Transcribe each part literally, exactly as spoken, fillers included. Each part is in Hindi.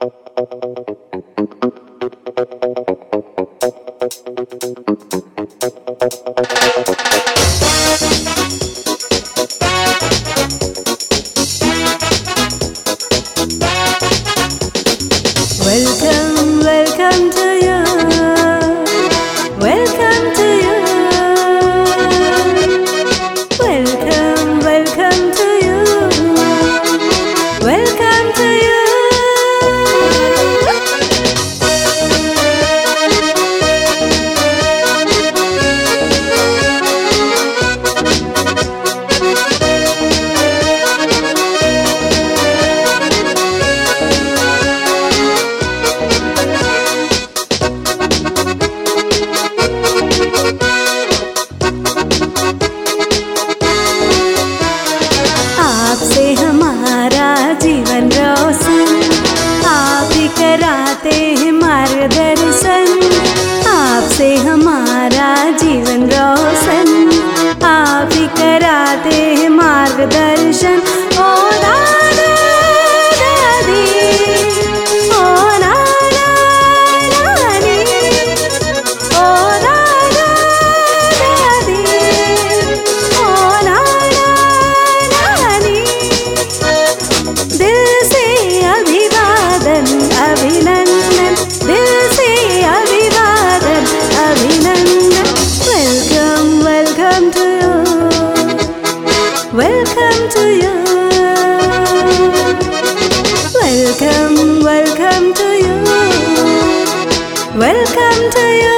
Welcome, welcome to you. Welcome to you. Welcome, welcome to you. Welcome to you. आपसे हमारा जीवन रोशन, आप ही कराते हैं मार्गदर्शन। आपसे हमारा जीवन रोशन, आप ही कराते हैं मार्गदर्शन। ओ दादा दादी, ओ नाना नानी, ओ दादा दादी, ओ नाना नानी। दिल से अभिवादन अभिनंदन, दिल से अभिवादन अभिनंदन। Welcome welcome to you, welcome to you. Welcome welcome to you, welcome to you.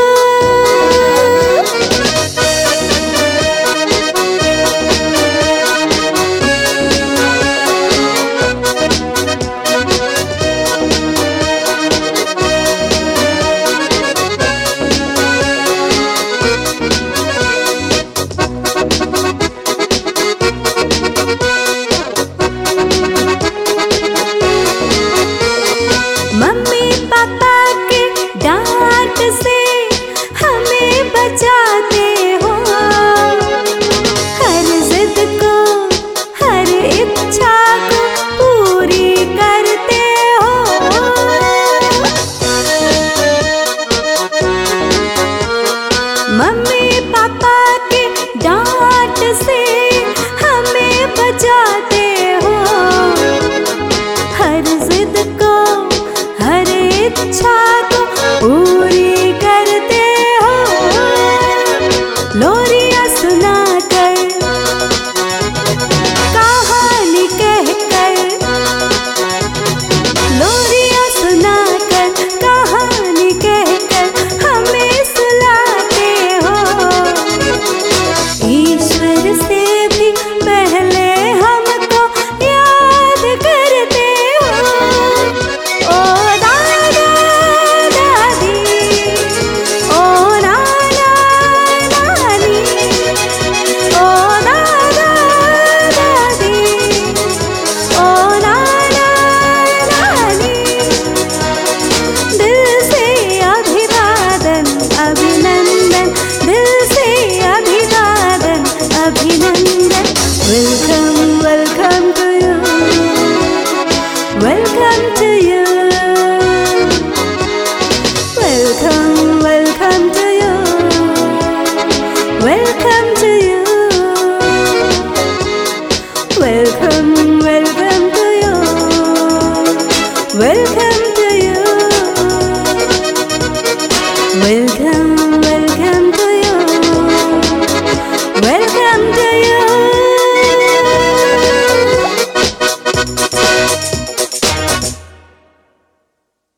Mummy papa के डांट से हमें बचाते हो, हर जिद को हर इच्छा को पूरी करते हो। मम्मी पापा के डांट से हमें बचाते हो, हर जिद को हर इच्छा को पूरी करते हो। लोरियां सुनाकर, कहानी कहकर, लोरियां सुनाकर, कहानी कहकर हमें सुलाते हो। ईश्वर से भी पहले हमको याद करते हो। ओ दादा दादी, ओ नाना नानी, ओ दादा दादी, ओ नाना नानी। दिल से अभिवादन अभिनंदन, दिल से अभिवादन अभिनंदन। Welcome welcome to you, welcome to you. Welcome, welcome to you, welcome to you. Welcome, welcome to you, welcome to you. Welcome.